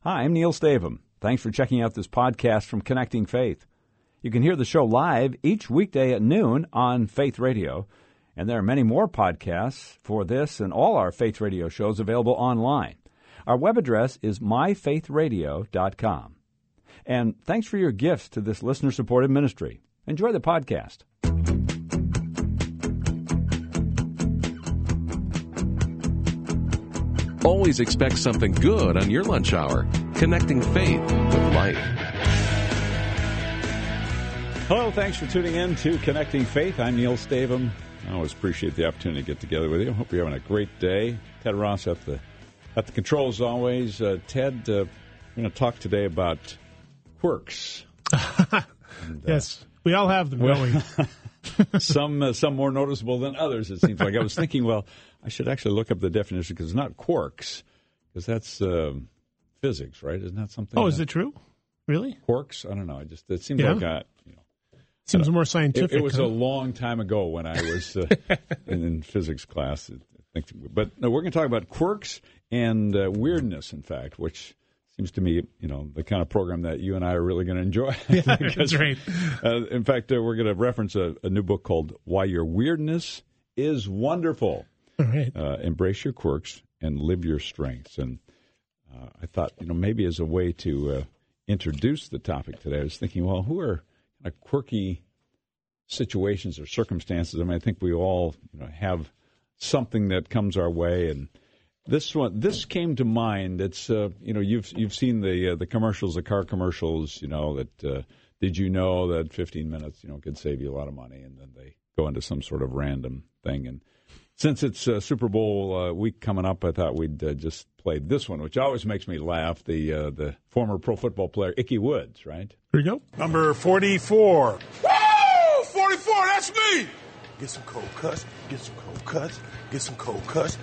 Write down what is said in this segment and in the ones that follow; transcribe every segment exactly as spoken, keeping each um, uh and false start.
Hi, I'm Neil Stavum. Thanks for checking out this podcast from Connecting Faith. You can hear the show live each weekday at noon on Faith Radio, and there are many more podcasts for this and all our Faith Radio shows available online. Our web address is my faith radio dot com. And thanks for your gifts to this listener-supported ministry. Enjoy the podcast. Always expect something good on your lunch hour. Connecting faith with life. Hello, thanks for tuning in to Connecting Faith. I'm Neil Stavum. I always appreciate the opportunity to get together with you. I hope you're having a great day. Ted Ross at the at the controls always. Uh, Ted, uh, we're going to talk today about quirks. and, yes, uh, we all have them, well, don't we? some uh, some more noticeable than others, it seems like. I was thinking, well, I should actually look up the definition because it's not quarks, because that's uh, physics, right? Isn't that something? Oh, is that, it true? Really? Quarks? I don't know. It just it seems yeah. like a, you know. Seems more scientific. It, it was huh? a long time ago when I was uh, in, in physics class. But no, we're going to talk about quirks and uh, weirdness, in fact, which seems to me, you know, the kind of program that you and I are really going to enjoy. Yeah, that's right. Uh, in fact, uh, we're going to reference a, a new book called Why Your Weirdness is Wonderful. All right. Uh, embrace your quirks and live your strengths. And uh, I thought, you know, maybe as a way to uh, introduce the topic today, I was thinking, well, who are kind of quirky situations or circumstances? I mean, I think we all, you know, have something that comes our way, and this one, this came to mind. It's, uh, you know, you've you've seen the uh, the commercials, the car commercials. You know that. Uh, did you know that fifteen minutes, you know, could save you a lot of money? And then they go into some sort of random thing. And since it's uh, Super Bowl uh, week coming up, I thought we'd uh, just play this one, which always makes me laugh. The uh, the former pro football player Ickey Woods, right? Here you go. Number forty-four. Woo! forty-four, that's me! Get some cold cuts, get some cold cuts, get some cold cuts.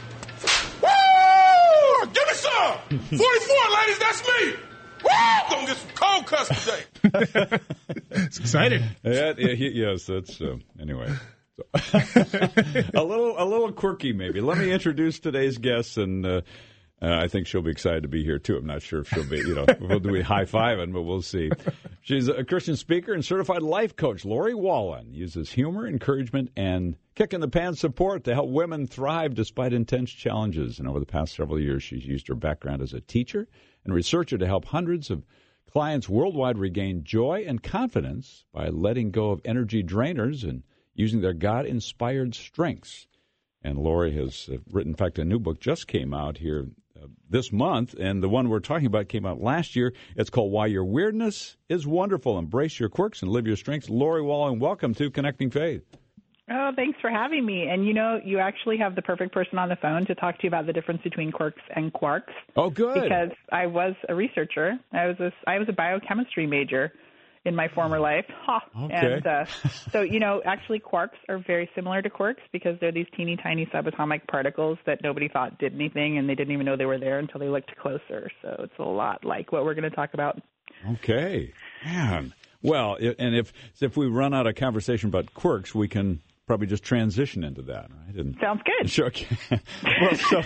Woo! Give me some! forty-four, ladies, that's me! Woo! Gonna get some cold cuts today. It's exciting. Yeah, yeah, he, yes, that's, uh, anyway. So. a little a little quirky, maybe. Let me introduce today's guest, and uh, uh, I think she'll be excited to be here, too. I'm not sure if she'll be, you know, we'll do high-fiving, but we'll see. She's a Christian speaker and certified life coach. Lori Wallen uses humor, encouragement, and kick-in-the-pants support to help women thrive despite intense challenges. And over the past several years, she's used her background as a teacher and researcher to help hundreds of clients worldwide regain joy and confidence by letting go of energy drainers and using their God-inspired strengths. And Lori has uh, written, in fact, a new book just came out here uh, this month, and the one we're talking about came out last year. It's called Why Your Weirdness is Wonderful. Embrace your quirks and live your strengths. Lori Wallen, welcome to Connecting Faith. Oh, thanks for having me. And, you know, you actually have the perfect person on the phone to talk to you about the difference between quirks and quarks. Oh, good. Because I was a researcher. I was a, I was a biochemistry major in my former life. Ha. Okay. And uh, so, you know, actually quarks are very similar to quirks because they're these teeny tiny subatomic particles that nobody thought did anything, and they didn't even know they were there until they looked closer. So it's a lot like what we're going to talk about. Okay. Man. Well, and if if we run out of conversation about quirks, we can probably just transition into that, right? And sounds good. Sure. Okay. Well, so,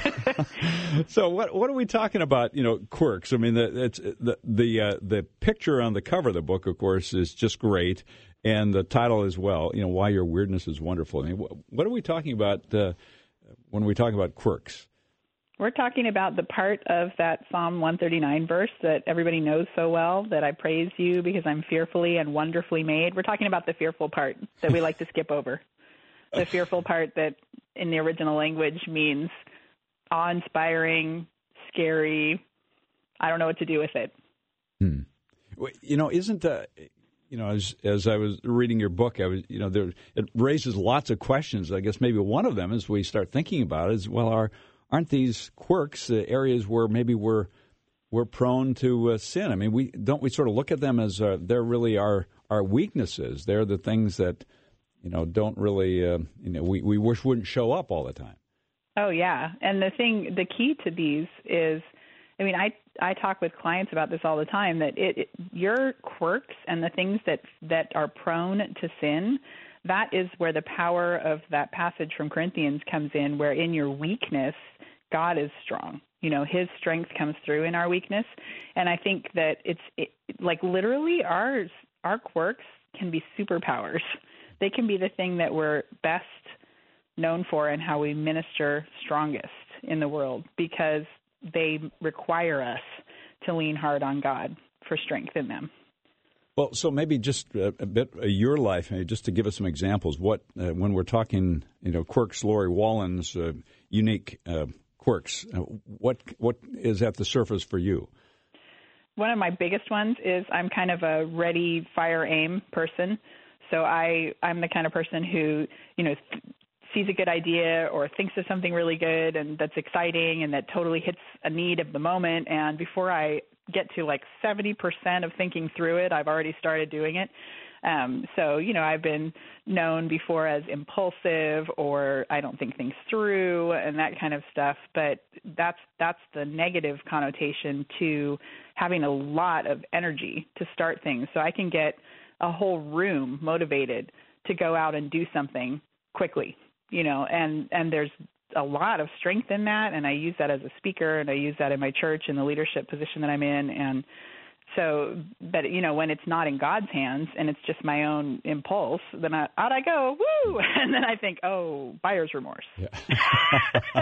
so what what are we talking about? You know, quirks. I mean, the, it's the the uh, the picture on the cover of the book, of course, is just great, and the title as well. You know, Why Your Weirdness is Wonderful. I mean, what, what are we talking about uh, when we talk about quirks? We're talking about the part of that Psalm one thirty-nine verse that everybody knows so well, that I praise you because I'm fearfully and wonderfully made. We're talking about the fearful part that we like to skip over. The fearful part that in the original language means awe-inspiring, scary. I don't know what to do with it. Hmm. You know, isn't the, you know, as as I was reading your book, I was, you know, there it raises lots of questions. I guess maybe one of them, as we start thinking about it, is, well, are aren't these quirks uh, areas where maybe we're we're prone to uh, sin? I mean, we don't we sort of look at them as uh, they're really our our weaknesses. They're the things that, you know, don't really, uh, you know, we, we wish wouldn't show up all the time. Oh, yeah. And the thing, the key to these is, I mean, I, I talk with clients about this all the time, that it, it your quirks and the things that, that are prone to sin, that is where the power of that passage from Corinthians comes in, where in your weakness, God is strong. You know, his strength comes through in our weakness. And I think that it's it, like literally ours, our quirks can be superpowers. They can be the thing that we're best known for and how we minister strongest in the world, because they require us to lean hard on God for strength in them. Well, so maybe just a, a bit of your life, maybe just to give us some examples. What uh, when we're talking, you know, quirks, Lori Wallen's uh, unique uh, quirks, uh, what what is at the surface for you? One of my biggest ones is I'm kind of a ready, fire, aim person. So I I'm the kind of person who, you know, th- sees a good idea or thinks of something really good and that's exciting and that totally hits a need of the moment. And before I get to like seventy percent of thinking through it, I've already started doing it. Um, so, you know, I've been known before as impulsive or I don't think things through and that kind of stuff. But that's that's the negative connotation to having a lot of energy to start things. So I can get a whole room motivated to go out and do something quickly, you know, and, and there's a lot of strength in that. And I use that as a speaker and I use that in my church in the leadership position that I'm in. And so, but, you know, when it's not in God's hands and it's just my own impulse, then I, out I go, woo! And then I think, oh, buyer's remorse. Yeah.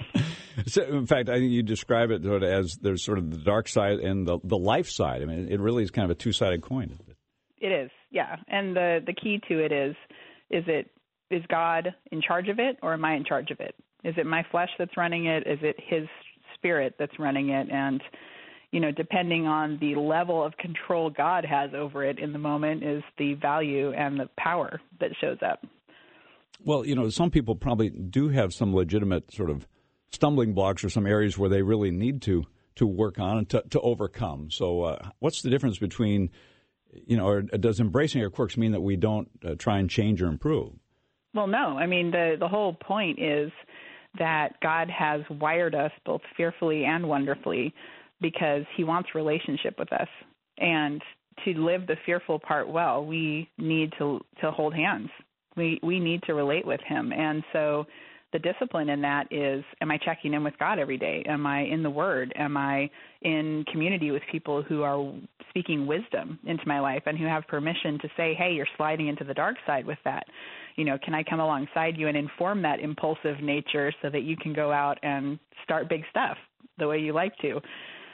So, in fact, I think you describe it sort of as there's sort of the dark side and the, the life side. I mean, it really is kind of a two-sided coin, isn't it? It is, yeah. And the, the key to it is, is it, is God in charge of it or am I in charge of it? Is it my flesh that's running it? Is it his spirit that's running it? And, you know, depending on the level of control God has over it in the moment is the value and the power that shows up. Well, you know, some people probably do have some legitimate sort of stumbling blocks or some areas where they really need to to work on and to, to overcome. So uh, what's the difference between, you know, or does embracing our quirks mean that we don't uh, try and change or improve? Well, no. I mean, the, the whole point is that God has wired us both fearfully and wonderfully because he wants relationship with us. And to live the fearful part well, we need to to hold hands. We we need to relate with him. And so the discipline in that is, am I checking in with God every day? Am I in the Word? Am I in community with people who are speaking wisdom into my life and who have permission to say, hey, you're sliding into the dark side with that? You know, can I come alongside you and inform that impulsive nature so that you can go out and start big stuff the way you like to?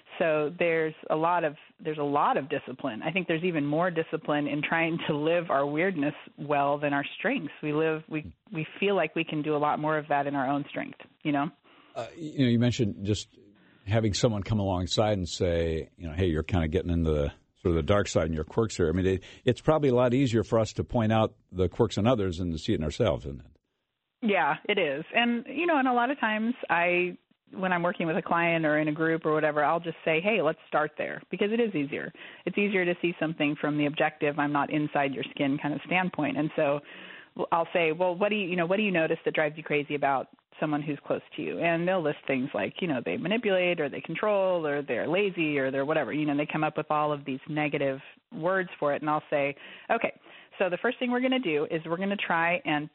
So there's a lot of there's a lot of discipline. I think there's even more discipline in trying to live our weirdness well than our strengths. We live we we feel like we can do a lot more of that in our own strength, you know? Uh, you know, you mentioned just having someone come alongside and say, you know, hey, you're kind of getting into the sort of the dark side and your quirks here. I mean, it, it's probably a lot easier for us to point out the quirks in others than to see it in ourselves, isn't it? Yeah, it is. And, you know, and a lot of times I when I'm working with a client or in a group or whatever, I'll just say, hey, let's start there, because it is easier. It's easier to see something from the objective, I'm not inside your skin kind of standpoint. And so I'll say, well, what do you, you know, what do you notice that drives you crazy about someone who's close to you? And they'll list things like, you know, they manipulate or they control or they're lazy or they're whatever, you know, they come up with all of these negative words for it. And I'll say, okay, so the first thing we're going to do is we're going to try and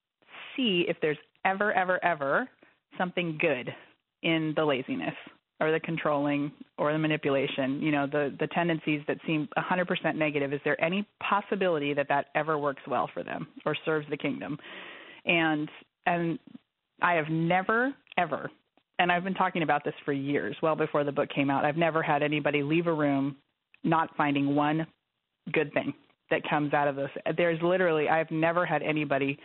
see if there's ever, ever, ever something good in the laziness or the controlling or the manipulation, you know, the, the tendencies that seem one hundred percent negative. Is there any possibility that that ever works well for them or serves the kingdom? And and I have never, ever, and I've been talking about this for years, well before the book came out, I've never had anybody leave a room not finding one good thing that comes out of this. There's literally, I've never had anybody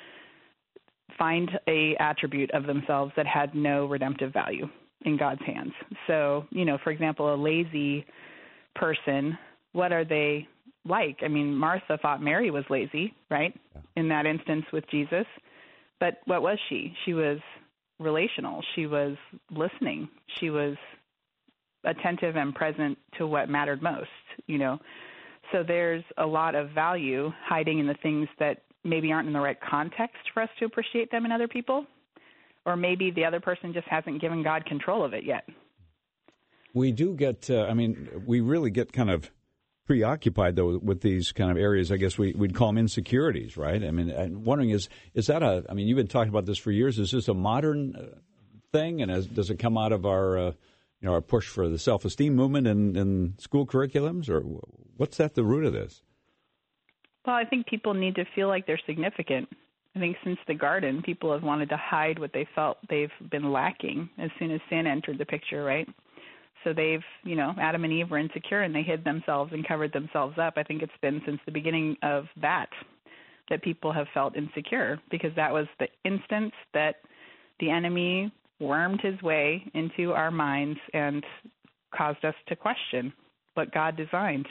find a attribute of themselves that had no redemptive value in God's hands. So, you know, for example, a lazy person, what are they like? I mean, Martha thought Mary was lazy, right? Yeah. In that instance with Jesus. But what was she? She was relational. She was listening. She was attentive and present to what mattered most, you know. So there's a lot of value hiding in the things that maybe aren't in the right context for us to appreciate them in other people, or maybe the other person just hasn't given God control of it yet. We do get, uh, I mean, we really get kind of preoccupied, though, with these kind of areas. I guess we, we'd call them insecurities, right? I mean, I'm wondering, is is that a, I mean, you've been talking about this for years. Is this a modern uh, thing, and as, does it come out of our, uh, you know, our push for the self-esteem movement in, in school curriculums, or what's at the root of this? Well, I think people need to feel like they're significant. I think since the garden, people have wanted to hide what they felt they've been lacking as soon as sin entered the picture, right? So they've, you know, Adam and Eve were insecure and they hid themselves and covered themselves up. I think it's been since the beginning of that that people have felt insecure, because that was the instance that the enemy wormed his way into our minds and caused us to question what God designed.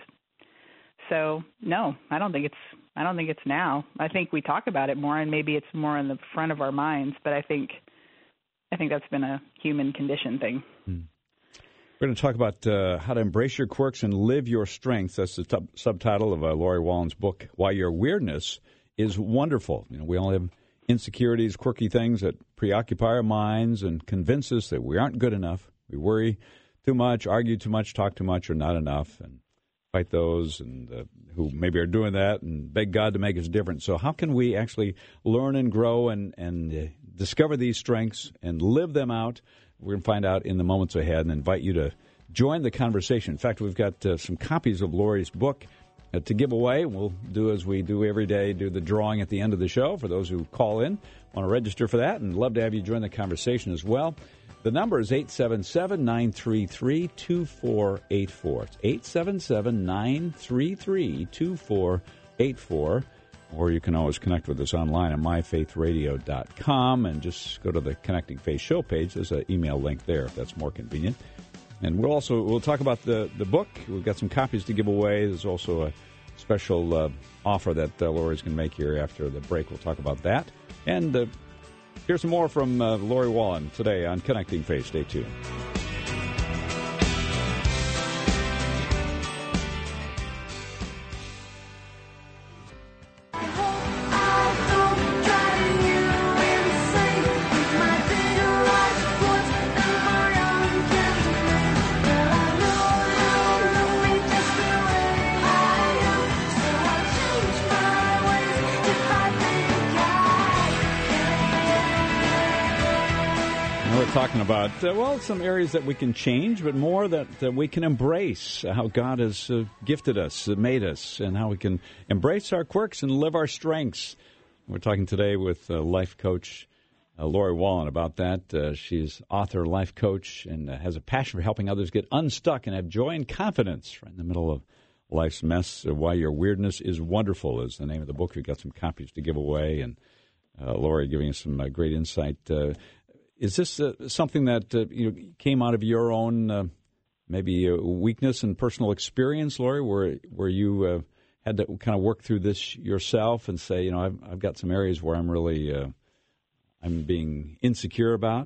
So no, I don't think it's I don't think it's now. I think we talk about it more, and maybe it's more in the front of our minds. But I think I think that's been a human condition thing. Hmm. We're going to talk about uh, how to embrace your quirks and live your strengths. That's the tub- subtitle of uh, Lori Wallen's book, Why Your Weirdness is Wonderful. You know, we all have insecurities, quirky things that preoccupy our minds and convince us that we aren't good enough. We worry too much, argue too much, talk too much, or not enough, and fight those and uh, who maybe are doing that and beg God to make us different. So how can we actually learn and grow and, and uh, discover these strengths and live them out? We're going to find out in the moments ahead and invite you to join the conversation. In fact, we've got uh, some copies of Lori's book uh, to give away. We'll do as we do every day, do the drawing at the end of the show for those who call in, want to register for that, and love to have you join the conversation as well. The number is eight seven seven, nine three three, two four eight four. It's eight seven seven, nine three three, two four eight four. Or you can always connect with us online at my faith radio dot com and just go to the Connecting Faith show page. There's an email link there if that's more convenient. And we'll also we'll talk about the, the book. We've got some copies to give away. There's also a special uh, offer that uh, Lori's going to make here after the break. We'll talk about that. And uh, here's some more from uh, Lori Wallen today on Connecting Faith. Stay tuned. Talking about, uh, well, some areas that we can change, but more that, that we can embrace, uh, how God has uh, gifted us, uh, made us, and how we can embrace our quirks and live our strengths. We're talking today with uh, life coach uh, Lori Wallen about that. Uh, she's author, life coach, and uh, has a passion for helping others get unstuck and have joy and confidence right in the middle of life's mess. Uh, Why Your Weirdness is Wonderful is the name of the book. We've got some copies to give away, and uh, Lori giving us some uh, great insight. Uh, Is this uh, something that uh, you know, came out of your own uh, maybe uh, weakness and personal experience, Lori, where where you uh, had to kind of work through this yourself and say, you know, I've, I've got some areas where I'm really uh, I'm being insecure about?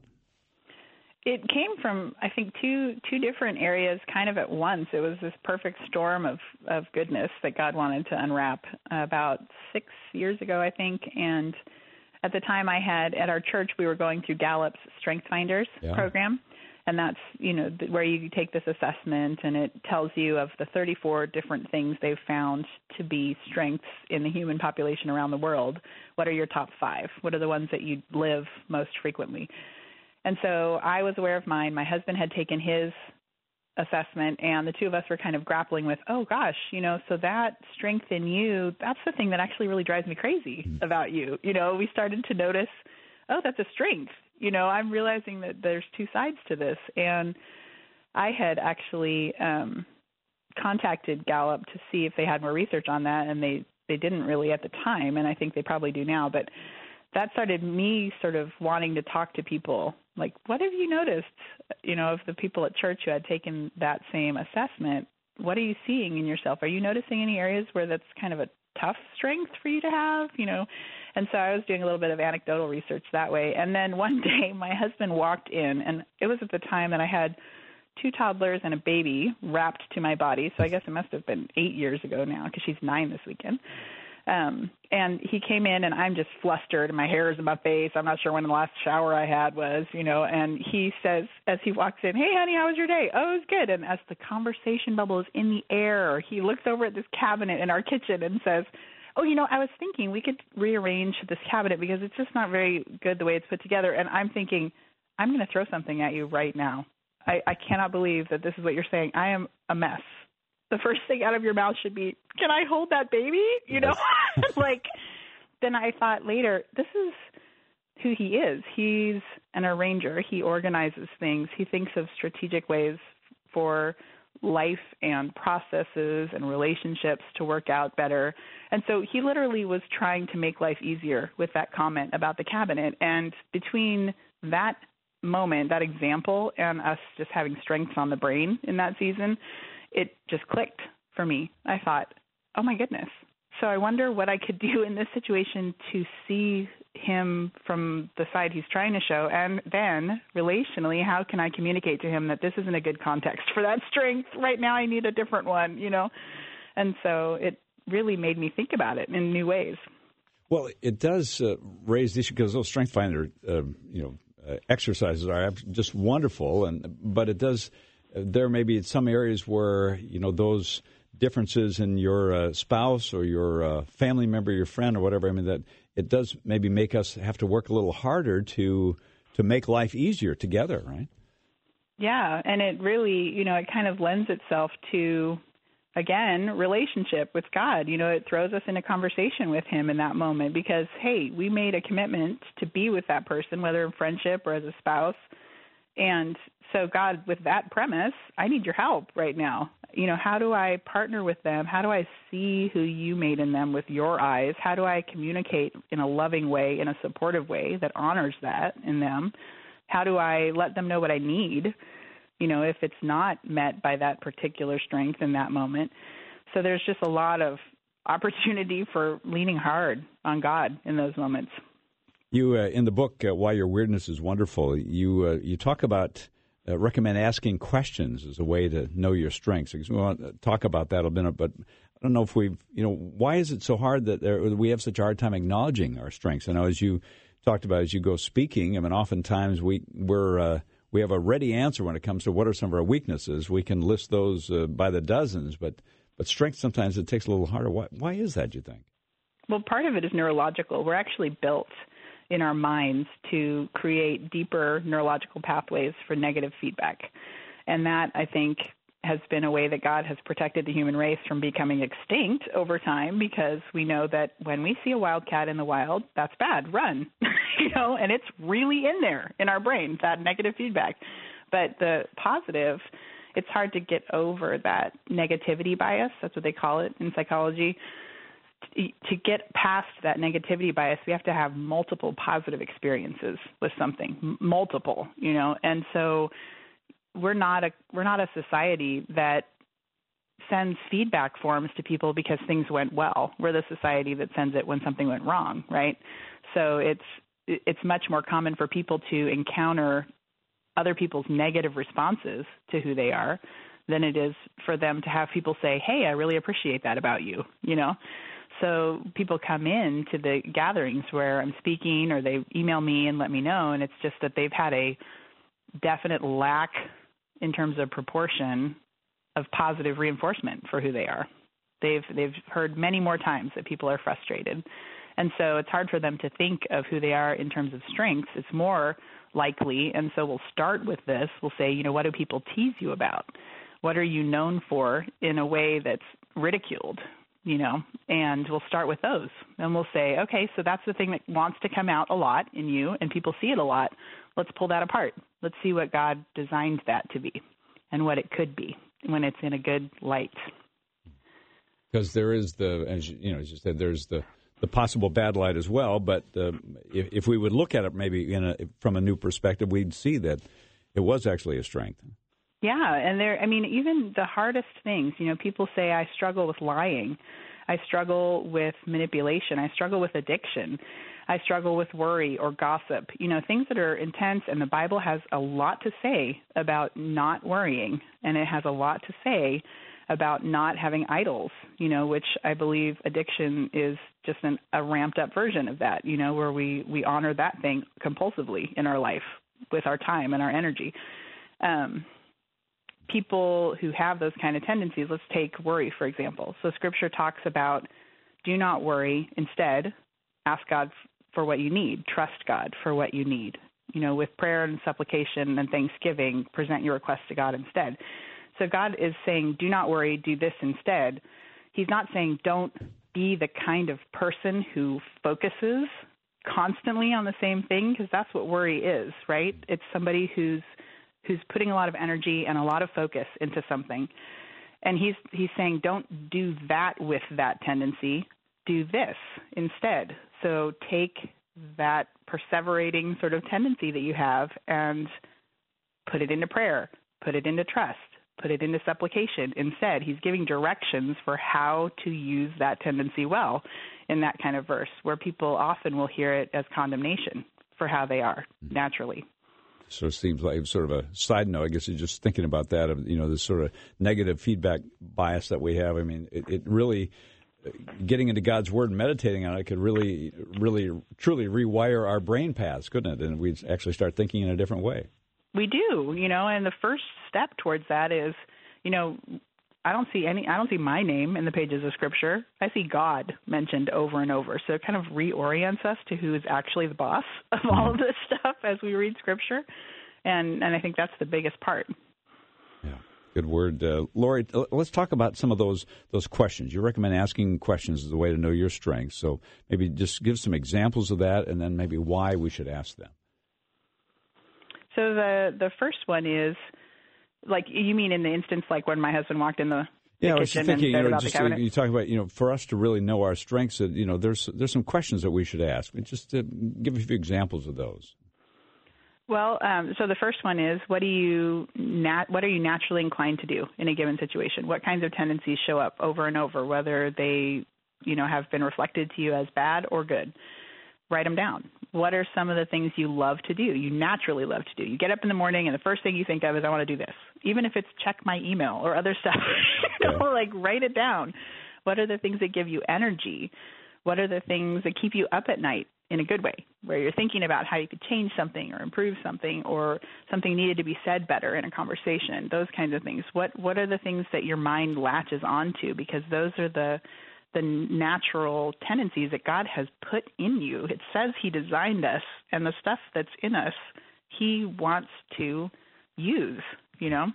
It came from, I think, two two different areas kind of at once. It was this perfect storm of, of goodness that God wanted to unwrap about six years ago, I think, and at the time I had, at our church, we were going through Gallup's Strength Finders yeah. program, and that's, you know, where you take this assessment, and it tells you of the thirty-four different things they've found to be strengths in the human population around the world. What are your top five? What are the ones that you live most frequently? And so I was aware of mine. My husband had taken his assessment, and the two of us were kind of grappling with, oh gosh, you know, so that strength in you, that's the thing that actually really drives me crazy about you. You know, we started to notice, oh, that's a strength. You know, I'm realizing that there's two sides to this. And I had actually um, contacted Gallup to see if they had more research on that, and they, they didn't really at the time, and I think they probably do now. But that started me sort of wanting to talk to people. Like, what have you noticed, you know, of the people at church who had taken that same assessment? What are you seeing in yourself? Are you noticing any areas where that's kind of a tough strength for you to have, you know? And so I was doing a little bit of anecdotal research that way. And then one day my husband walked in, and it was at the time that I had two toddlers and a baby wrapped to my body. So I guess it must have been eight years ago now, because she's nine this weekend. Um, and he came in, and I'm just flustered, and my hair is in my face. I'm not sure when the last shower I had was, you know, and he says, as he walks in, hey, honey, how was your day? Oh, it was good. And as the conversation bubble is in the air, he looks over at this cabinet in our kitchen and says, oh, you know, I was thinking we could rearrange this cabinet because it's just not very good the way it's put together. And I'm thinking, I'm going to throw something at you right now. I, I cannot believe that this is what you're saying. I am a mess. The first thing out of your mouth should be, can I hold that baby? You know, like, then I thought later, this is who he is. He's an arranger. He organizes things. He thinks of strategic ways for life and processes and relationships to work out better. And so he literally was trying to make life easier with that comment about the cabinet. And between that moment, that example, and us just having strengths on the brain in that season, it just clicked for me. I thought, oh my goodness. So I wonder what I could do in this situation to see him from the side he's trying to show, and then relationally, how can I communicate to him that this isn't a good context for that strength? Right now I need a different one, you know? And so it really made me think about it in new ways. Well, it does uh, raise the issue because those Strength Finder, uh, you know, uh, exercises are just wonderful, and but it does. Uh, there may be some areas where you know those differences in your uh, spouse or your uh, family member, your friend, or whatever. I mean, that it does maybe make us have to work a little harder to to make life easier together, right? Yeah, and it really, you know, it kind of lends itself to, again, relationship with God. You know, it throws us in a conversation with him in that moment because, hey, we made a commitment to be with that person, whether in friendship or as a spouse. And so, God, with that premise, I need your help right now. You know, how do I partner with them? How do I see who you made in them with your eyes? How do I communicate in a loving way, in a supportive way that honors that in them? How do I let them know what I need, you know, if it's not met by that particular strength in that moment? So there's just a lot of opportunity for leaning hard on God in those moments. You, uh, in the book, uh, Why Your Weirdness is Wonderful, you uh, you talk about, uh, recommend asking questions as a way to know your strengths. We want to talk about that a bit, but I don't know if we've, you know, why is it so hard that there, we have such a hard time acknowledging our strengths? I know as you talked about as you go speaking, I mean, oftentimes we, we're, uh, we have a ready answer when it comes to what are some of our weaknesses. We can list those uh, by the dozens, but, but strength sometimes it takes a little harder. Why, why is that, do you think? Well, part of it is neurological. We're actually built in our minds to create deeper neurological pathways for negative feedback. And that, I think, has been a way that God has protected the human race from becoming extinct over time, because we know that when we see a wildcat in the wild, that's bad, run, you know, and it's really in there in our brain, that negative feedback. But the positive, it's hard to get over that negativity bias. That's what they call it in psychology. To get past that negativity bias, we have to have multiple positive experiences with something, multiple, you know. And so we're not a we're not a society that sends feedback forms to people because things went well. We're the society that sends it when something went wrong, right? So it's it's much more common for people to encounter other people's negative responses to who they are than it is for them to have people say, "Hey, I really appreciate that about you," you know. So people come in to the gatherings where I'm speaking, or they email me and let me know, and it's just that they've had a definite lack in terms of proportion of positive reinforcement for who they are. They've they've heard many more times that people are frustrated. And so it's hard for them to think of who they are in terms of strengths. It's more likely, and so we'll start with this. We'll say, you know, what do people tease you about? What are you known for in a way that's ridiculed? You know, and we'll start with those. And we'll say, okay, so that's the thing that wants to come out a lot in you, and people see it a lot. Let's pull that apart. Let's see what God designed that to be and what it could be when it's in a good light. Because there is the, as you, you know, as you said, there's the, the possible bad light as well. But uh, if, if we would look at it maybe in a, from a new perspective, we'd see that it was actually a strength. Yeah, and there, I mean, even the hardest things, you know, people say, I struggle with lying, I struggle with manipulation, I struggle with addiction, I struggle with worry or gossip, you know, things that are intense, and the Bible has a lot to say about not worrying, and it has a lot to say about not having idols, you know, which I believe addiction is just an, a ramped up version of that, you know, where we, we honor that thing compulsively in our life with our time and our energy. Um People who have those kind of tendencies, let's take worry, for example. So Scripture talks about do not worry. Instead, ask God for what you need. Trust God for what you need. You know, with prayer and supplication and thanksgiving, present your requests to God instead. So God is saying, do not worry, do this instead. He's not saying don't be the kind of person who focuses constantly on the same thing, because that's what worry is, right? It's somebody who's who's putting a lot of energy and a lot of focus into something. And he's he's saying don't do that with that tendency. Do this instead. So take that perseverating sort of tendency that you have and put it into prayer, put it into trust, put it into supplication instead. He's giving directions for how to use that tendency well in that kind of verse, where people often will hear it as condemnation for how they are naturally. So it seems like sort of a side note, I guess, you're just thinking about that, of, you know, this sort of negative feedback bias that we have. I mean, it, it really, getting into God's Word and meditating on it could really, really, truly rewire our brain paths, couldn't it? And we'd actually start thinking in a different way. We do, you know, and the first step towards that is, you know, I don't see any, I don't see my name in the pages of Scripture. I see God mentioned over and over. So it kind of reorients us to who is actually the boss of all of this stuff as we read Scripture. And, and I think that's the biggest part. Yeah, good word. Uh, Lori, let's talk about some of those those questions. You recommend asking questions as a way to know your strengths. So maybe just give some examples of that, and then maybe why we should ask them. So the the first one is, like, you mean in the instance like when my husband walked in the, the yeah, I was kitchen thinking, and said you know, about just, the cabinet? uh, you talk about, you know, for us to really know our strengths, that, you know, there's there's some questions that we should ask. Just to give a few examples of those. Well, um, so the first one is, what do you nat- what are you naturally inclined to do in a given situation? What kinds of tendencies show up over and over, whether they, you know, have been reflected to you as bad or good? Write them down. What are some of the things you love to do, you naturally love to do? You get up in the morning and the first thing you think of is, I want to do this, even if it's check my email or other stuff. you know, like write it down. What are the things that give you energy? What are the things that keep you up at night in a good way, where you're thinking about how you could change something or improve something, or something needed to be said better in a conversation, those kinds of things. What what are the things that your mind latches onto? Because those are the the natural tendencies that God has put in you. It says He designed us, and the stuff that's in us, He wants to use, you know?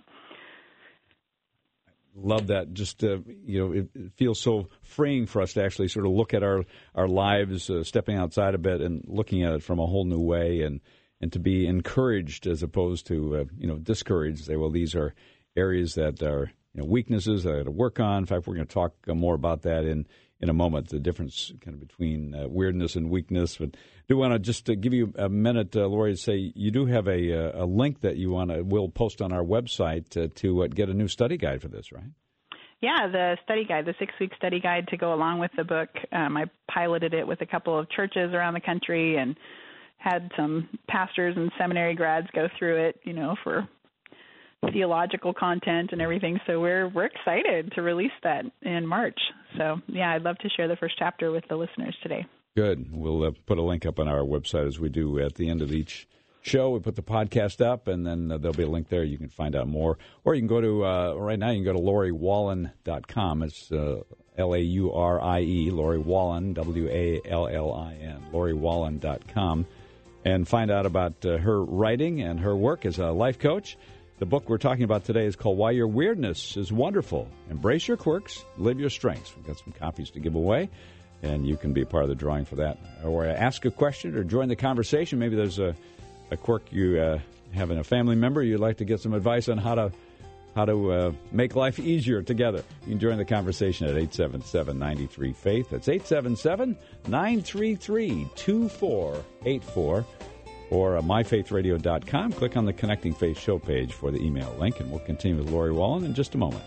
Love that. Just, uh, you know, it, it feels so freeing for us to actually sort of look at our, our lives, uh, stepping outside a bit and looking at it from a whole new way, and, and to be encouraged as opposed to, uh, you know, discouraged. Say, well, these are areas that are, you know, weaknesses that I got to work on. In fact, we're going to talk more about that in, in a moment, the difference kind of between uh, weirdness and weakness. But I do want to just uh, give you a minute, uh, Lori, to say you do have a, a link that you want to, we'll post on our website uh, to uh, get a new study guide for this, right? Yeah, the study guide, the six-week study guide to go along with the book. Um, I piloted it with a couple of churches around the country and had some pastors and seminary grads go through it, you know, for theological content and everything. So we're we're excited to release that in March. So, yeah, I'd love to share the first chapter with the listeners today. Good. We'll uh, put a link up on our website as we do at the end of each show. We put the podcast up, and then uh, there'll be a link there. You can find out more. Or you can go to, uh, right now, you can go to Lori Wallin dot com. It's uh, L A U R I E, Lori Wallin, W A L L I N, Lori Wallin dot com, and find out about uh, her writing and her work as a life coach. The book we're talking about today is called Why Your Weirdness is Wonderful. Embrace your quirks, live your strengths. We've got some copies to give away, and you can be a part of the drawing for that. Or ask a question or join the conversation. Maybe there's a, a quirk you uh, have in a family member. You'd like to get some advice on how to how to uh, make life easier together. You can join the conversation at eight seven seven, nine three, faith. That's eight seven seven, nine three three, two four eight four. Or uh, my faith radio dot com. Click on the Connecting Faith show page for the email link, and we'll continue with Lori Wallin in just a moment.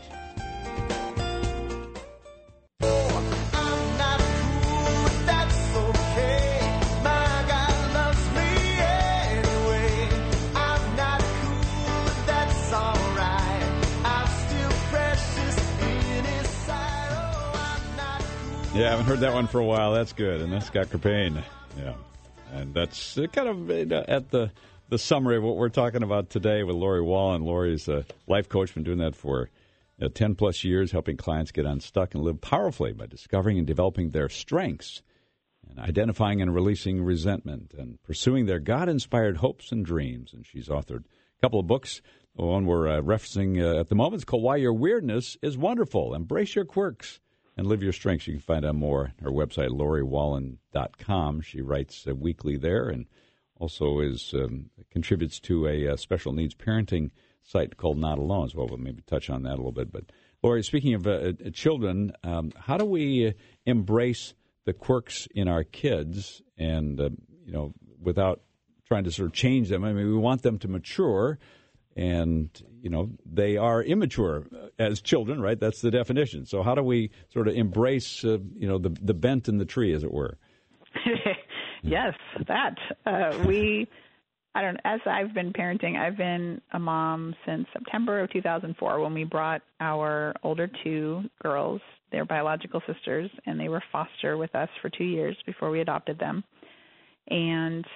Yeah, I haven't heard that one for a while. That's good. And that's Scott Kerpane. Yeah. And that's kind of at the the summary of what we're talking about today with Lori Wallin. Lori's a life coach, been doing that for you know, ten plus years, helping clients get unstuck and live powerfully by discovering and developing their strengths. and identifying and releasing resentment and pursuing their God-inspired hopes and dreams. And she's authored a couple of books. The one we're uh, referencing uh, at the moment is called Why Your Weirdness is Wonderful. Embrace your quirks and live your strengths. You can find out more at her website, Lori Wallen dot com. She writes uh, weekly there and also is um, contributes to a, a special needs parenting site called Not Alone as well. We'll maybe touch on that a little bit. But, Lori, speaking of uh, children, um, how do we embrace the quirks in our kids and, uh, you know, without trying to sort of change them? I mean, we want them to mature. And, you know, they are immature as children, right? That's the definition. So how do we sort of embrace, uh, you know, the the bent in the tree, as it were? Yes, that. Uh, we, I don't as I've been parenting, I've been a mom since September of two thousand four when we brought our older two girls, their biological sisters, and they were foster with us for two years before we adopted them. And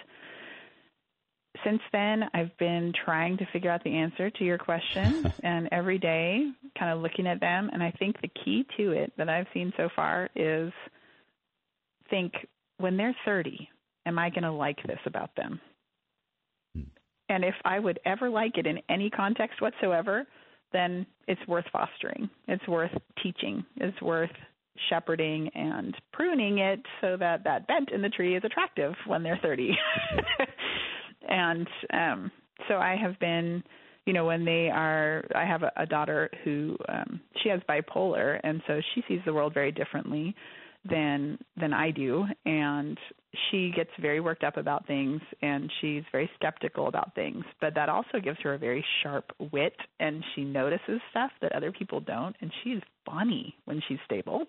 since then, I've been trying to figure out the answer to your question, and every day kind of looking at them. And I think the key to it that I've seen so far is think, when they're thirty, am I going to like this about them? Hmm. And if I would ever like it in any context whatsoever, then it's worth fostering. It's worth teaching. It's worth shepherding and pruning it so that that bent in the tree is attractive when they're thirty. And um, so I have been, you know, when they are, I have a, a daughter who, um, she has bipolar, and so she sees the world very differently than than I do, and she gets very worked up about things, and she's very skeptical about things, but that also gives her a very sharp wit, and she notices stuff that other people don't, and she's funny when she's stable.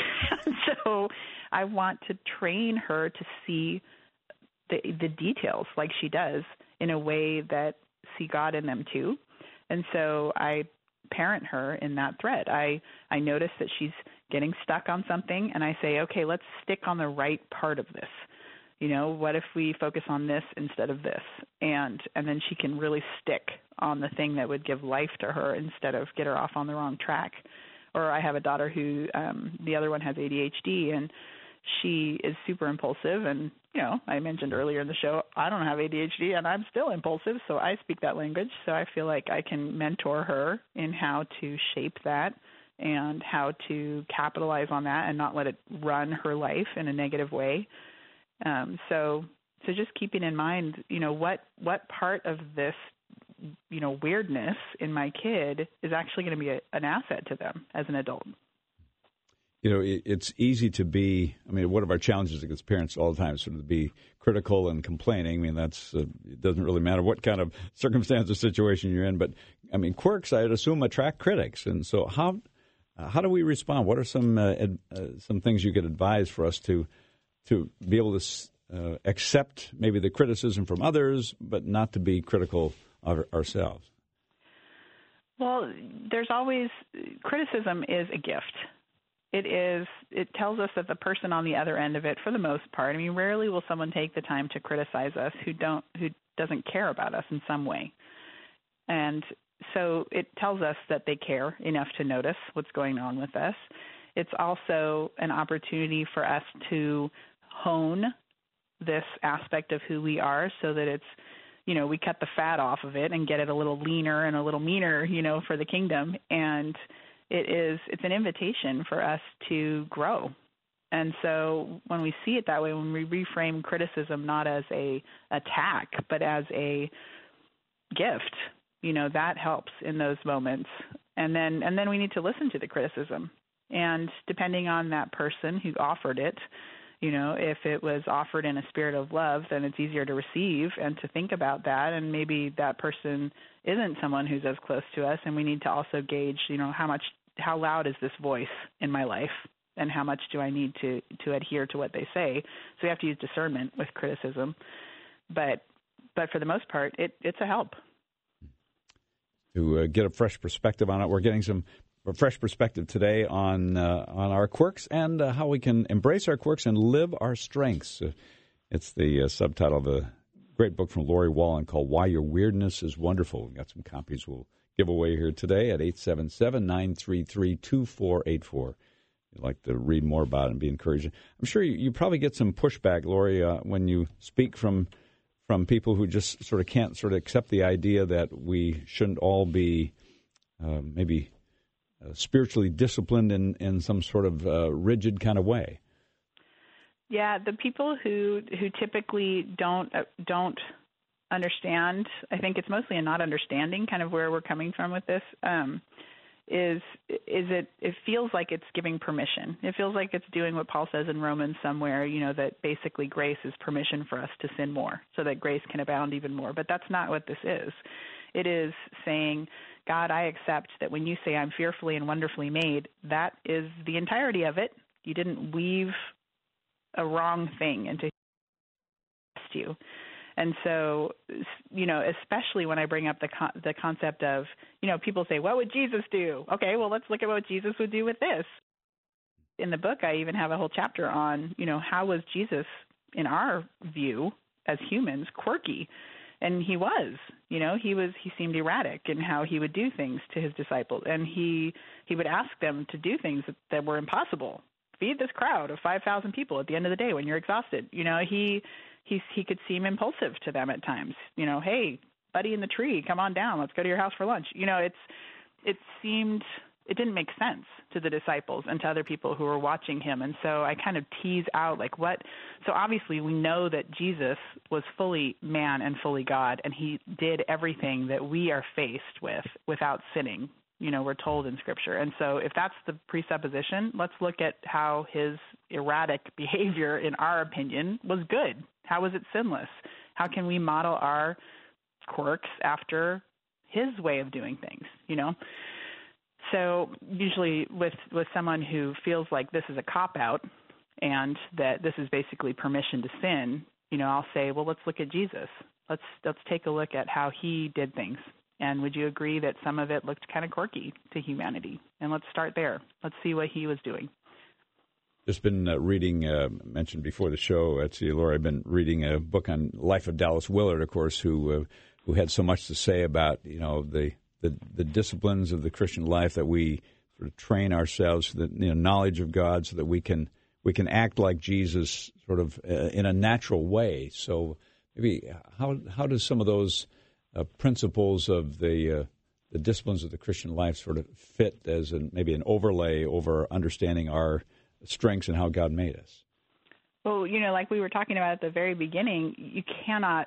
So I want to train her to see The, the details like she does in a way that see God in them too. And so I parent her in that thread. I, I notice that she's getting stuck on something, and I say, okay, let's stick on the right part of this. You know, what if we focus on this instead of this? And and then she can really stick on the thing that would give life to her instead of get her off on the wrong track. Or I have a daughter who, um, the other one has A D H D, and she is super impulsive, and, you know, I mentioned earlier in the show, I don't have A D H D, and I'm still impulsive, so I speak that language. So I feel like I can mentor her in how to shape that and how to capitalize on that and not let it run her life in a negative way. Um, so so just keeping in mind, you know, what, what part of this, you know, weirdness in my kid is actually going to be a, an asset to them as an adult. You know, it's easy to be, I mean, one of our challenges against parents all the time is sort of to be critical and complaining. I mean, that's, uh, it doesn't really matter what kind of circumstance or situation you're in. But, I mean, quirks, I'd assume, attract critics. And so how uh, how do we respond? What are some uh, ad, uh, some things you could advise for us to, to be able to uh, accept maybe the criticism from others, but not to be critical of ourselves? Well, there's always, criticism is a gift. It is, it tells us that the person on the other end of it, for the most part, I mean, rarely will someone take the time to criticize us who don't, who doesn't care about us in some way. And so it tells us that they care enough to notice what's going on with us. It's also an opportunity for us to hone this aspect of who we are so that it's, you know, we cut the fat off of it and get it a little leaner and a little meaner, you know, for the kingdom. And It is, it's an invitation for us to grow. And so when we see it that way, when we reframe criticism not as a attack, but as a gift, you know, that helps in those moments. And then, and then we need to listen to the criticism. And depending on that person who offered it, you know, if it was offered in a spirit of love, then it's easier to receive and to think about that. And maybe that person isn't someone who's as close to us. And we need to also gauge, you know, how much, how loud is this voice in my life, and how much do I need to, to adhere to what they say? So we have to use discernment with criticism. But, but for the most part, it, it's a help. To uh, get a fresh perspective on it, we're getting some a fresh perspective today on uh, on our quirks and uh, how we can embrace our quirks and live our strengths. Uh, it's the uh, subtitle of a great book from Lori Wallen called Why Your Weirdness is Wonderful. We've got some copies we'll give away here today at eight seven seven, nine three three, two four eight four. you'd like to read more about it and be encouraged. I'm sure you, you probably get some pushback, Lori, uh, when you speak from from people who just sort of can't sort of accept the idea that we shouldn't all be uh, maybe uh, spiritually disciplined in, in some sort of uh, rigid kind of way. Yeah, the people who who typically don't uh, don't understand, I think it's mostly a not understanding kind of where we're coming from with this, um, is is it it feels like it's giving permission. It feels like it's doing what Paul says in Romans somewhere, you know, that basically grace is permission for us to sin more so that grace can abound even more. But that's not what this is. It is saying, God, I accept that when you say I'm fearfully and wonderfully made, that is the entirety of it. You didn't weave a wrong thing into you. And so, you know, especially when I bring up the con- the concept of, you know, people say, what would Jesus do? Okay, well, let's look at what Jesus would do with this. In the book, I even have a whole chapter on, you know, how was Jesus, in our view, as humans, quirky? And he was, you know, he was, he seemed erratic in how he would do things to his disciples. And he, he would ask them to do things that, that were impossible. Feed this crowd of five thousand people at the end of the day when you're exhausted. You know, he... He's, he could seem impulsive to them at times. You know, hey, buddy in the tree, come on down. Let's go to your house for lunch. You know, it's it seemed it didn't make sense to the disciples and to other people who were watching him. And so I kind of tease out like what. So obviously we know that Jesus was fully man and fully God, and he did everything that we are faced with without sinning. You know, we're told in Scripture. And so if that's the presupposition, let's look at how his erratic behavior, in our opinion, was good. How was it sinless? How can we model our quirks after his way of doing things, you know? So usually with, with someone who feels like this is a cop-out and that this is basically permission to sin, you know, I'll say, well, let's look at Jesus. Let's let's take a look at how he did things. And would you agree that some of it looked kind of quirky to humanity? And let's start there. Let's see what he was doing. Just been uh, reading, uh, mentioned before the show, Etsy, Laura, I've been reading a book on life of Dallas Willard, of course, who uh, who had so much to say about, you know, the, the, the disciplines of the Christian life, that we sort of train ourselves for the, you know, knowledge of God so that we can we can act like Jesus sort of uh, in a natural way. So maybe how how does some of those Uh, principles of the uh, the disciplines of the Christian life sort of fit as an, maybe an overlay over understanding our strengths and how God made us? Well, you know, like we were talking about at the very beginning, you cannot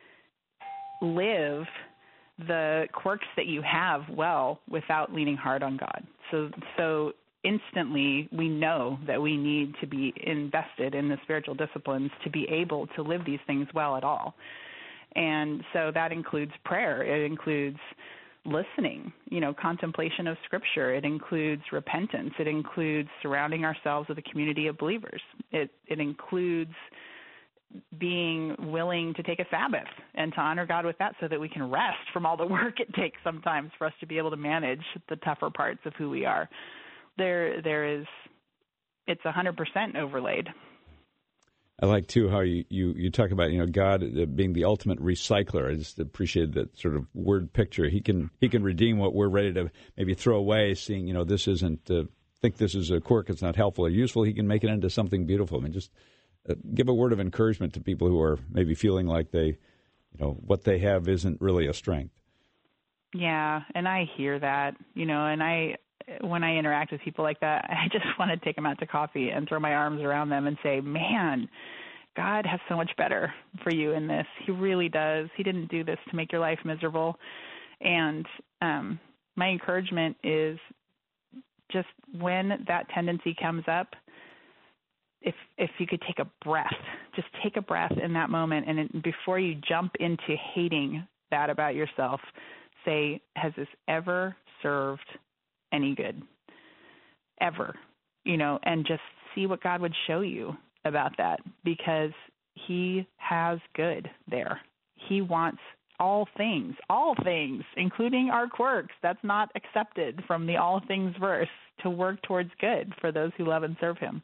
live the quirks that you have well without leaning hard on God. So, so instantly we know that we need to be invested in the spiritual disciplines to be able to live these things well at all. And so that includes prayer. It includes listening, you know, contemplation of Scripture. It includes repentance. It includes surrounding ourselves with a community of believers. It it includes being willing to take a Sabbath and to honor God with that so that we can rest from all the work it takes sometimes for us to be able to manage the tougher parts of who we are. There, there is, it's one hundred percent overlaid. I like, too, how you, you, you talk about, you know, God being the ultimate recycler. I just appreciate that sort of word picture. He can he can redeem what we're ready to maybe throw away, seeing, you know, this isn't, uh, think this is a quirk, it's not helpful or useful. He can make it into something beautiful. I mean, just uh, give a word of encouragement to people who are maybe feeling like they, you know, what they have isn't really a strength. Yeah, and I hear that, you know, and I, when I interact with people like that, I just want to take them out to coffee and throw my arms around them and say, man, God has so much better for you in this. He really does. He didn't do this to make your life miserable. And um, my encouragement is just when that tendency comes up, if if you could take a breath, just take a breath in that moment. And it, before you jump into hating that about yourself, say, has this ever served any good? Ever, you know, and just see what God would show you about that, because he has good there. He wants all things, all things, including our quirks. That's not accepted from the all things verse, to work towards good for those who love and serve him.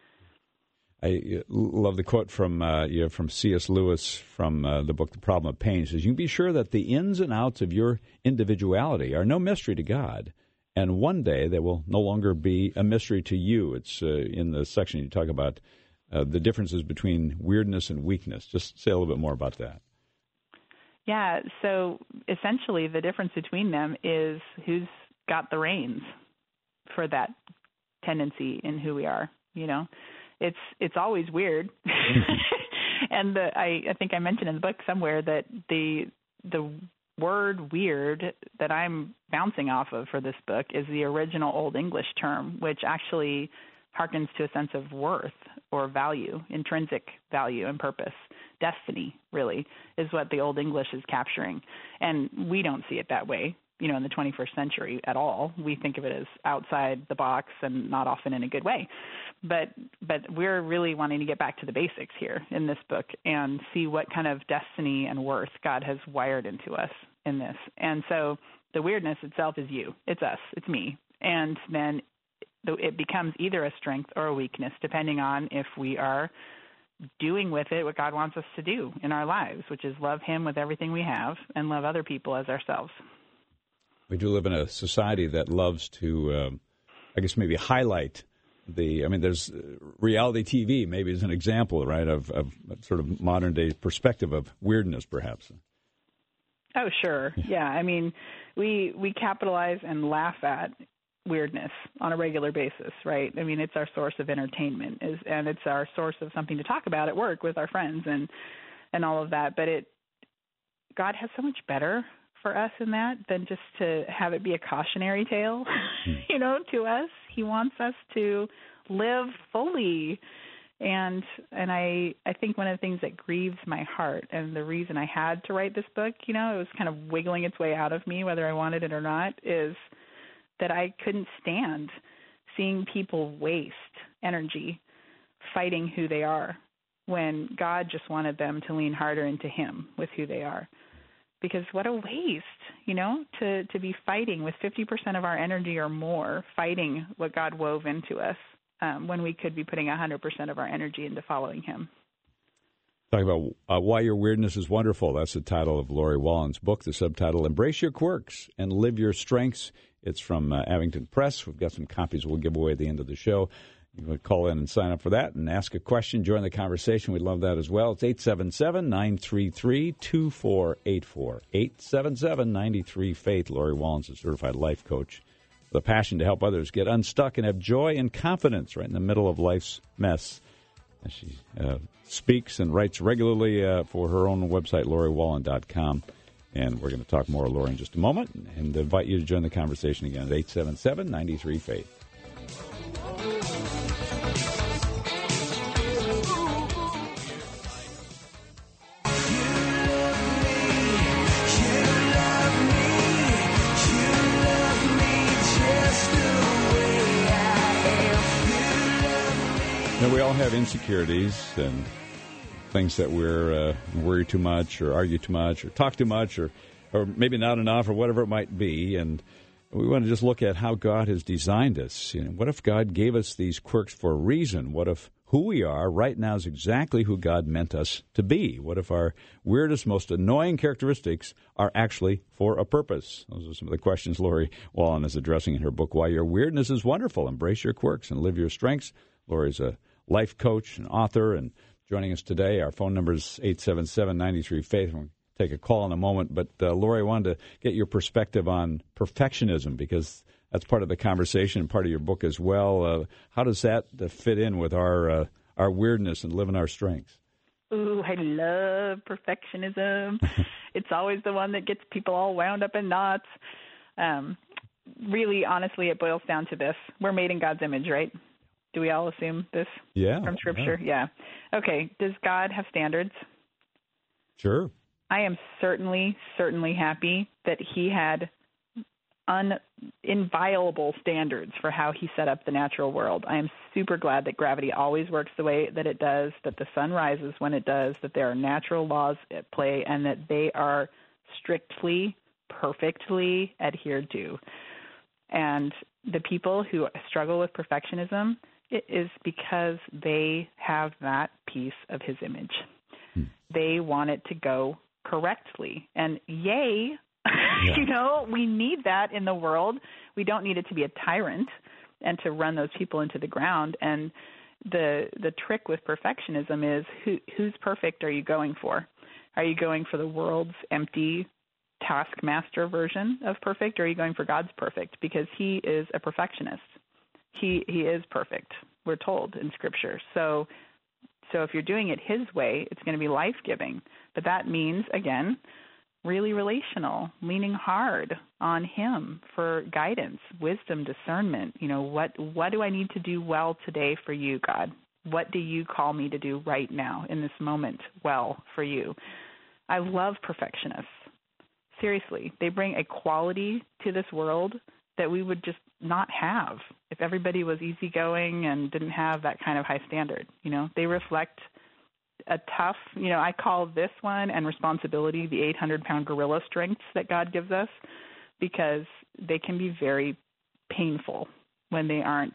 I love the quote from uh, you know, from C S Lewis from uh, the book The Problem of Pain. He says, you can be sure that the ins and outs of your individuality are no mystery to God, and one day they will no longer be a mystery to you. It's uh, in the section you talk about uh, the differences between weirdness and weakness. Just say a little bit more about that. Yeah, so essentially the difference between them is who's got the reins for that tendency in who we are. You know, it's it's always weird. And the, I, I think I mentioned in the book somewhere that the the word weird that I'm bouncing off of for this book is the original Old English term, which actually harkens to a sense of worth or value, intrinsic value and purpose. Destiny, really, is what the Old English is capturing. And we don't see it that way, you know, in the twenty-first century at all. We think of it as outside the box and not often in a good way. But but we're really wanting to get back to the basics here in this book and see what kind of destiny and worth God has wired into us in this. And so the weirdness itself is you. It's us. It's me. And then it becomes either a strength or a weakness, depending on if we are doing with it what God wants us to do in our lives, which is love Him with everything we have and love other people as ourselves. We do live in a society that loves to, um, I guess, maybe highlight the, I mean, there's reality T V maybe is an example, right, of, of sort of modern day perspective of weirdness, perhaps. Oh, sure. Yeah. I mean, we we capitalize and laugh at weirdness on a regular basis, right? I mean, it's our source of entertainment, is, and it's our source of something to talk about at work with our friends and and all of that. But it, God has so much better for us in that than just to have it be a cautionary tale, you know, to us. He wants us to live fully. And and I, I think one of the things that grieves my heart, and the reason I had to write this book, you know, it was kind of wiggling its way out of me whether I wanted it or not, is that I couldn't stand seeing people waste energy fighting who they are when God just wanted them to lean harder into Him with who they are. Because what a waste, you know, to, to be fighting with fifty percent of our energy or more, fighting what God wove into us um, when we could be putting one hundred percent of our energy into following Him. Talking about uh, Why Your Weirdness is Wonderful. That's the title of Lori Wallen's book, the subtitle, Embrace Your Quirks and Live Your Strengths. It's from uh, Abington Press. We've got some copies we'll give away at the end of the show. You can call in and sign up for that and ask a question, join the conversation. We'd love that as well. It's eight seven seven, nine three three, two four eight four. eight seven seven, nine three, faith. Lori Wallen's a certified life coach with a passion to help others get unstuck and have joy and confidence right in the middle of life's mess. And she uh, speaks and writes regularly uh, for her own website, lori wallen dot com. And we're going to talk more to Lori in just a moment and invite you to join the conversation again at eight seven seven, nine three, faith. Now, we all have insecurities and things that we're uh, worry too much or argue too much or talk too much or, or maybe not enough or whatever it might be. And we want to just look at how God has designed us. You know, what if God gave us these quirks for a reason? What if who we are right now is exactly who God meant us to be? What if our weirdest, most annoying characteristics are actually for a purpose? Those are some of the questions Lori Wallen is addressing in her book, Why Your Weirdness is Wonderful. Embrace Your Quirks and Live Your Strengths. Lori's a life coach and author, and joining us today, our phone number is eight seven seven, nine three, faith. We'll take a call in a moment. But, uh, Lori, I wanted to get your perspective on perfectionism because that's part of the conversation and part of your book as well. Uh, how does that uh, fit in with our uh, our weirdness and living our strengths? Ooh, I love perfectionism. It's always the one that gets people all wound up in knots. Um, really, honestly, it boils down to this. We're made in God's image, right? Do we all assume this yeah, from Scripture? Yeah. yeah. Okay. Does God have standards? Sure. I am certainly, certainly happy that He had un- inviolable standards for how He set up the natural world. I am super glad that gravity always works the way that it does, that the sun rises when it does, that there are natural laws at play, and that they are strictly, perfectly adhered to. And the people who struggle with perfectionism, it is because they have that piece of His image. Hmm. They want it to go correctly. And yay Yeah. You know, we need that in the world. We don't need it to be a tyrant and to run those people into the ground. And the the trick with perfectionism is who who's perfect are you going for? Are you going for the world's empty taskmaster version of perfect, or are you going for God's perfect? Because he is a perfectionist. He he is perfect, we're told in Scripture. So so if you're doing it his way, it's going to be life-giving. But that means, again, really relational, leaning hard on him for guidance, wisdom, discernment. You know, what what do I need to do well today for you, God? What do you call me to do right now in this moment well for you? I love perfectionists. Seriously, they bring a quality to this world that we would just not have if everybody was easygoing and didn't have that kind of high standard. You know, they reflect a tough, you know, I call this one and responsibility the eight hundred pound gorilla strengths that God gives us, because they can be very painful when they aren't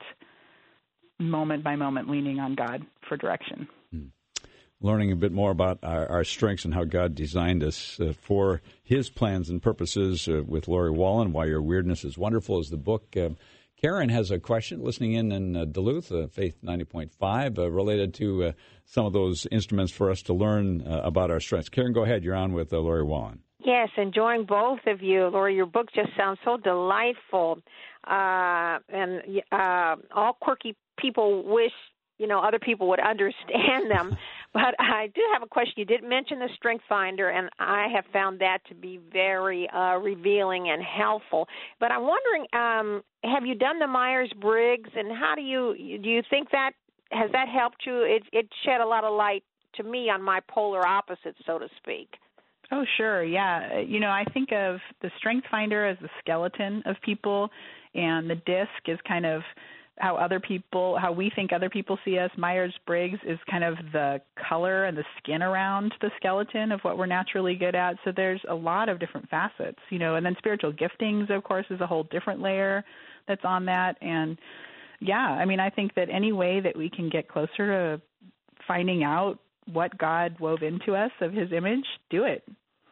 moment by moment leaning on God for direction. Hmm. Learning a bit more about our, our strengths and how God designed us uh, for his plans and purposes uh, with Lori Wallen, Why Your Weirdness is Wonderful is the book. Uh, Karen has a question listening in in uh, Duluth, uh, Faith ninety point five, uh, related to uh, some of those instruments for us to learn uh, about our strengths. Karen, go ahead. You're on with uh, Lori Wallen. Yes, enjoying both of you. Lori, your book just sounds so delightful. Uh, and uh, all quirky people wish, you know, other people would understand them. But I do have a question. You did mention the Strength Finder, and I have found that to be very uh, revealing and helpful. But I'm wondering, um, have you done the Myers-Briggs, and how do you do you think that has that helped you? It, it shed a lot of light to me on my polar opposites, so to speak. Oh, sure. Yeah. You know, I think of the Strength Finder as the skeleton of people, and the disc is kind of how other people, how we think other people see us. Myers-Briggs is kind of the color and the skin around the skeleton of what we're naturally good at. So there's a lot of different facets, you know, and then spiritual giftings, of course, is a whole different layer that's on that. And yeah, I mean, I think that any way that we can get closer to finding out what God wove into us of his image, do it.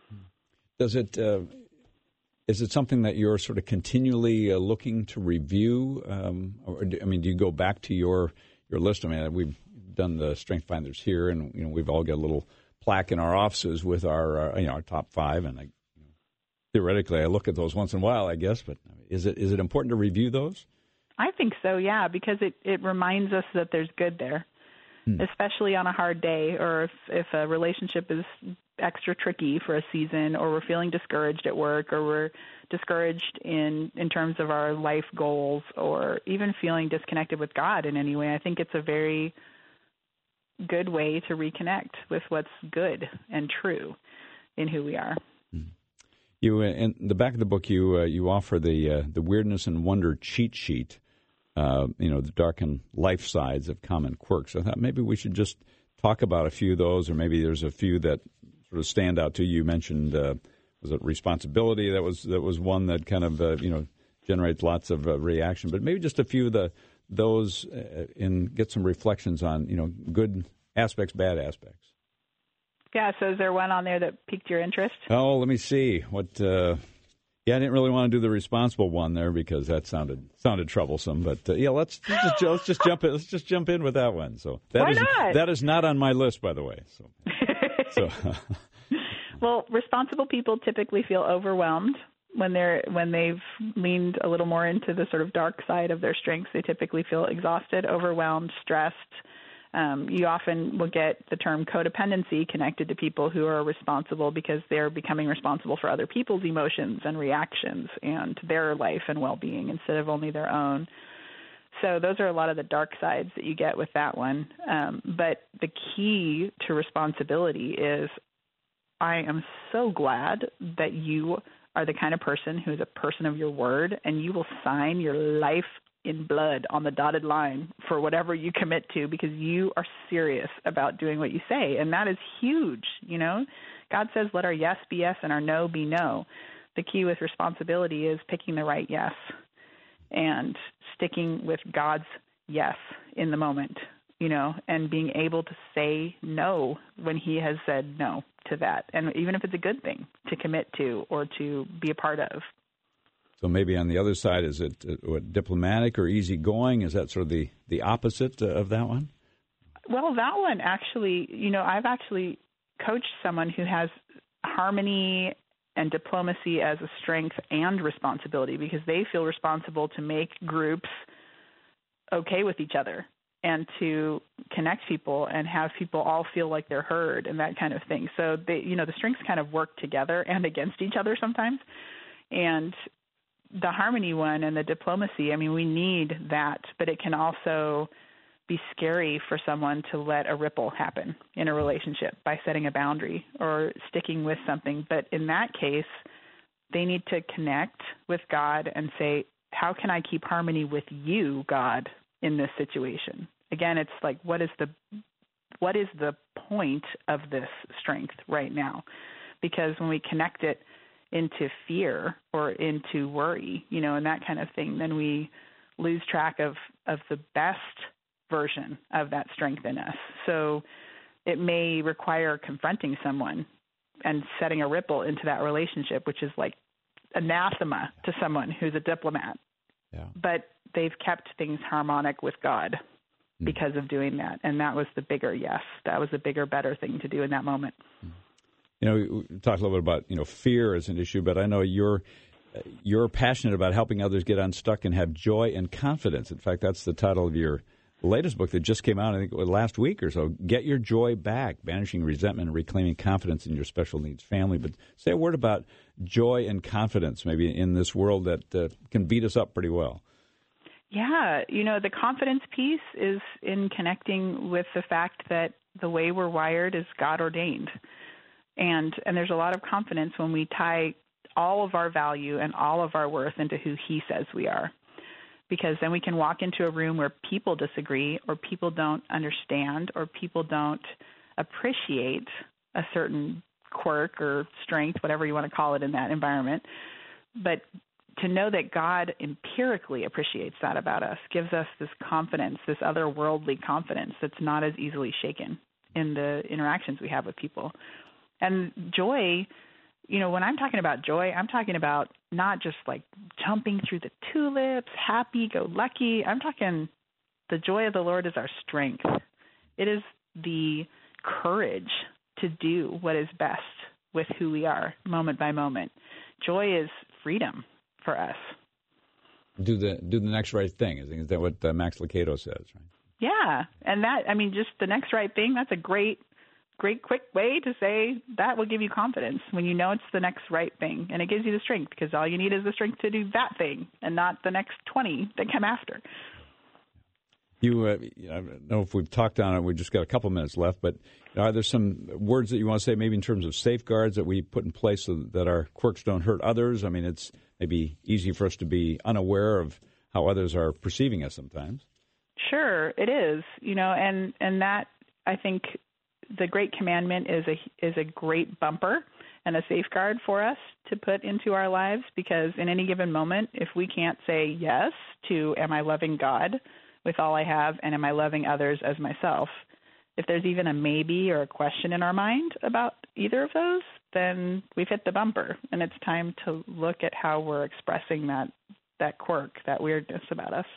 Does it, uh, is it something that you're sort of continually uh, looking to review? Um, or do, I mean, do you go back to your, your list? I mean, we've done the Strength Finders here, and you know, we've all got a little plaque in our offices with our, uh, you know, our top five. And I, you know, theoretically, I look at those once in a while, I guess. But is it is it important to review those? I think so, yeah, because it, it reminds us that there's good there, hmm. especially on a hard day, or if, if a relationship is extra tricky for a season, or we're feeling discouraged at work, or we're discouraged in, in terms of our life goals, or even feeling disconnected with God in any way. I think it's a very good way to reconnect with what's good and true in who we are. You, in the back of the book, you uh, you offer the uh, the Weirdness and Wonder cheat sheet. Uh, you know, the dark and life sides of common quirks. I thought maybe we should just talk about a few of those, or maybe there's a few that sort of stand out to you. You mentioned uh, was it responsibility? That was that was one that kind of uh, you know generates lots of uh, reaction. But maybe just a few of the those uh, and get some reflections on you know good aspects, bad aspects. Yeah, so is there one on there that piqued your interest? Oh, let me see. What? Uh, yeah, I didn't really want to do the responsible one there because that sounded sounded troublesome. But uh, yeah, let's let's just, let's just jump in. Let's just jump in with that one. So that Why is not? that is not on my list, by the way. So, so well, responsible people typically feel overwhelmed when they're when they've leaned a little more into the sort of dark side of their strengths. They typically feel exhausted, overwhelmed, stressed. Um, you often will get the term codependency connected to people who are responsible because they're becoming responsible for other people's emotions and reactions and their life and well-being instead of only their own. So those are a lot of the dark sides that you get with that one. Um, but the key to responsibility is I am so glad that you are the kind of person who is a person of your word, and you will sign your life in blood on the dotted line for whatever you commit to, because you are serious about doing what you say. And that is huge. You know, God says, let our yes be yes and our no be no. The key with responsibility is picking the right yes and sticking with God's yes in the moment you know, and being able to say no when he has said no to that. And even if it's a good thing to commit to or to be a part of. So maybe on the other side, is it uh, what, diplomatic or easygoing? Is that sort of the, the opposite uh, of that one? Well, that one actually, you know, I've actually coached someone who has harmony and diplomacy as a strength and responsibility, because they feel responsible to make groups okay with each other and to connect people and have people all feel like they're heard and that kind of thing. So they, you know, the strengths kind of work together and against each other sometimes. And the harmony one and the diplomacy, I mean, we need that, but it can also be scary for someone to let a ripple happen in a relationship by setting a boundary or sticking with something. But in that case, they need to connect with God and say, how can I keep harmony with you, God, in this situation? Again, it's like, what is the what is the point of this strength right now? Because when we connect it into fear or into worry, you know, and that kind of thing, then we lose track of, of the best version of that strength in us. So it may require confronting someone and setting a ripple into that relationship, which is like anathema to someone who's a diplomat. Yeah. But they've kept things harmonic with God mm. because of doing that. And that was the bigger yes. That was the bigger, better thing to do in that moment. You know, we talked a little bit about, you know, fear as an issue, but I know you're you're passionate about helping others get unstuck and have joy and confidence. In fact, that's the title of your latest book that just came out, I think, last week or so. Get Your Joy Back, Banishing Resentment and Reclaiming Confidence in Your Special Needs Family. But say a word about joy and confidence, maybe in this world that uh, can beat us up pretty well. Yeah, you know, the confidence piece is in connecting with the fact that the way we're wired is God-ordained. And and there's a lot of confidence when we tie all of our value and all of our worth into who he says we are. Because then we can walk into a room where people disagree or people don't understand or people don't appreciate a certain quirk or strength, whatever you want to call it in that environment. But to know that God empirically appreciates that about us gives us this confidence, this otherworldly confidence that's not as easily shaken in the interactions we have with people. And joy, you know, when I'm talking about joy, I'm talking about not just like jumping through the tulips, happy-go-lucky. I'm talking the joy of the Lord is our strength. It is the courage to do what is best with who we are moment by moment. Joy is freedom for us. Do the do the next right thing. Is that what uh, Max Lucado says, right? Yeah. And that, I mean, just the next right thing, that's a great Great quick way to say that will give you confidence when you know it's the next right thing. And it gives you the strength because all you need is the strength to do that thing and not the next twenty that come after. You, uh, I don't know if we've talked on it. We've just got a couple minutes left, but are there some words that you want to say maybe in terms of safeguards that we put in place so that our quirks don't hurt others? I mean, it's maybe easy for us to be unaware of how others are perceiving us sometimes. Sure, it is. You know, and, and that, I think, the Great Commandment is a is a great bumper and a safeguard for us to put into our lives, because in any given moment, if we can't say yes to am I loving God with all I have and am I loving others as myself, if there's even a maybe or a question in our mind about either of those, then we've hit the bumper, and it's time to look at how we're expressing that that quirk, that weirdness about us.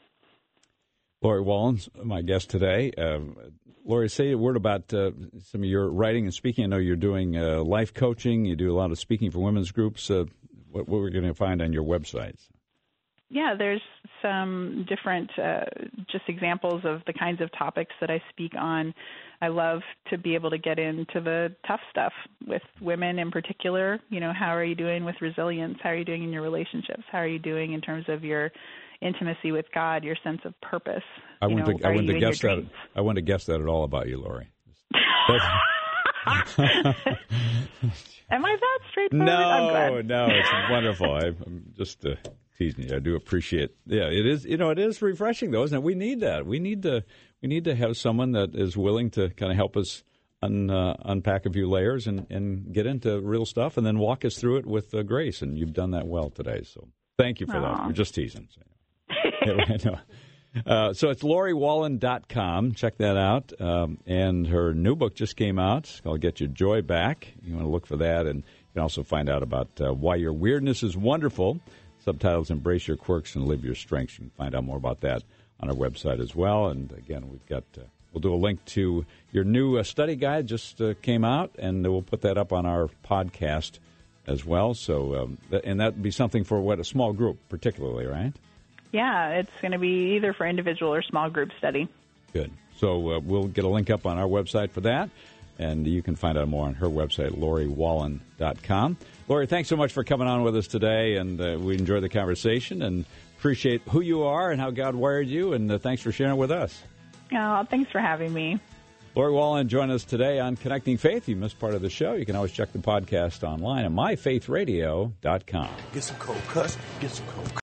Lori Wallens, my guest today. Uh, Lori, say a word about uh, some of your writing and speaking. I know you're doing uh, life coaching. You do a lot of speaking for women's groups. Uh, what, what we're going to find on your websites? Yeah, there's some different uh, just examples of the kinds of topics that I speak on. I love to be able to get into the tough stuff with women in particular. You know, how are you doing with resilience? How are you doing in your relationships? How are you doing in terms of your intimacy with God, your sense of purpose? I you wouldn't, know, to, I wouldn't have guessed that. Dreams? I wouldn't have guessed that at all about you, Lori. Am I that straightforward? No, I'm glad. no, it's wonderful. I, I'm just uh, teasing you. I do appreciate. Yeah, it is. You know, it is refreshing, though, isn't it? We need that. We need to. We need to have someone that is willing to kind of help us un, uh, unpack a few layers and, and get into real stuff, and then walk us through it with uh, grace. And you've done that well today. So thank you for Aww. that. We're just teasing. So. Uh, so it's Lori Wallen dot com. Check that out. Um, and her new book just came out. It's called Get Your Joy Back. You want to look for that. And you can also find out about uh, why your weirdness is wonderful. Subtitles, Embrace Your Quirks and Live Your Strengths. You can find out more about that on our website as well. And, again, we've got uh, we'll do a link to your new uh, study guide just uh, came out, and we'll put that up on our podcast as well. So, um, th- and that would be something for, what, a small group particularly, right? Yeah, it's going to be either for individual or small group study. Good. So uh, we'll get a link up on our website for that, and you can find out more on her website, Lori Wallen dot com. Lori, thanks so much for coming on with us today, and uh, we enjoyed the conversation and appreciate who you are and how God wired you, and uh, thanks for sharing with us. Oh, thanks for having me. Lori Wallen joined us today on Connecting Faith. If you missed part of the show, you can always check the podcast online at my faith radio dot com. Get some cold cuts, get some cold cuts.